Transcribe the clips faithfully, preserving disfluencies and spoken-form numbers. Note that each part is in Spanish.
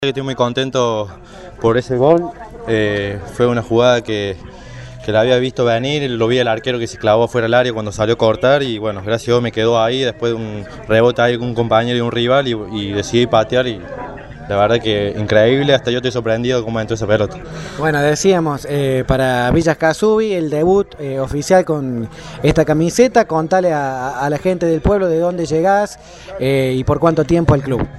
Estoy muy contento por ese gol. Eh, fue una jugada que, que la había visto venir, lo vi al arquero que se clavó fuera del área cuando salió a cortar y bueno, gracias a Dios me quedó ahí, después de un rebote ahí con un compañero y un rival y, y decidí patear y la verdad que increíble, hasta yo estoy sorprendido de cómo entró esa pelota. Bueno, decíamos, eh, para Villa Escazubí, el debut eh, oficial con esta camiseta, contale a, a la gente del pueblo de dónde llegás eh, y por cuánto tiempo al club.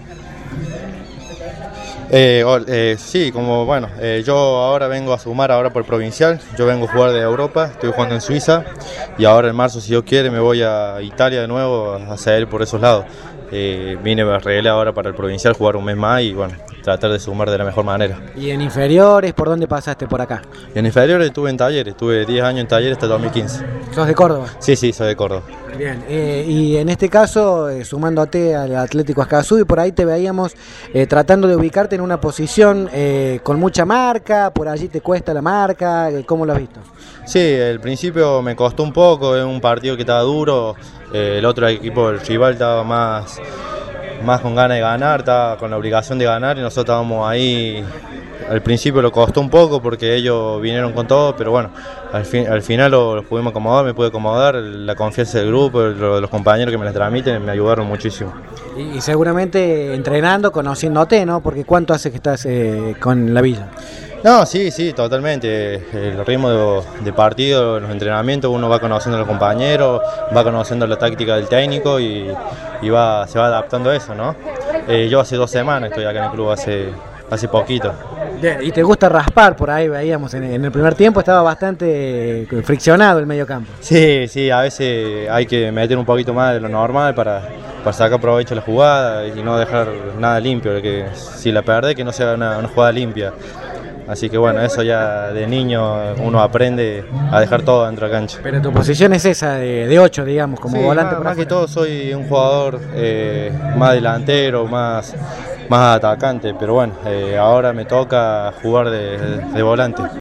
Eh, eh, sí, como bueno, eh, yo ahora vengo a sumar ahora por provincial, yo vengo a jugar de Europa, estoy jugando en Suiza y ahora en marzo, si Dios quiere, me voy a Italia de nuevo a seguir por esos lados. Eh, vine a arreglar ahora para el provincial, jugar un mes más y bueno, tratar de sumar de la mejor manera. ¿Y en inferiores, por dónde pasaste por acá? En inferiores estuve en talleres, estuve diez años en talleres hasta dos mil quince. ¿Sos de Córdoba? Sí, sí, soy de Córdoba. Bien, eh, y en este caso, eh, sumándote al Atlético Escazubí, por ahí te veíamos eh, tratando de ubicarte en una posición eh, con mucha marca, por allí te cuesta la marca, ¿cómo lo has visto? Sí, al principio me costó un poco, es un partido que estaba duro, eh, el otro equipo, el rival, estaba más, más con ganas de ganar, estaba con la obligación de ganar y nosotros estábamos ahí. Al principio lo costó un poco porque ellos vinieron con todo, pero bueno, al, fin, al final lo, lo pudimos acomodar, me pude acomodar, la confianza del grupo, lo, los compañeros que me las transmiten me ayudaron muchísimo. Y, y seguramente entrenando, conociéndote, ¿no? Porque ¿cuánto hace que estás eh, con la Villa? No, sí, sí, totalmente. El ritmo de, de partido, los entrenamientos, uno va conociendo a los compañeros, va conociendo la táctica del técnico y, y va, se va adaptando a eso, ¿no? Eh, yo hace dos semanas estoy acá en el club, hace, hace poquito. Bien, y te gusta raspar, por ahí veíamos en, en el primer tiempo estaba bastante friccionado el medio campo. Sí, sí, a veces hay que meter un poquito más de lo normal para, para sacar provecho de la jugada y no dejar nada limpio, que si la perdés que no sea una, una jugada limpia. Así que bueno, eso ya de niño uno aprende a dejar todo dentro de la cancha. Pero tu posición es esa, de, de ocho, digamos, como sí, volante. Más, por más que todo soy un jugador eh, más delantero, más, más atacante, pero bueno, eh, ahora me toca jugar de, de volante.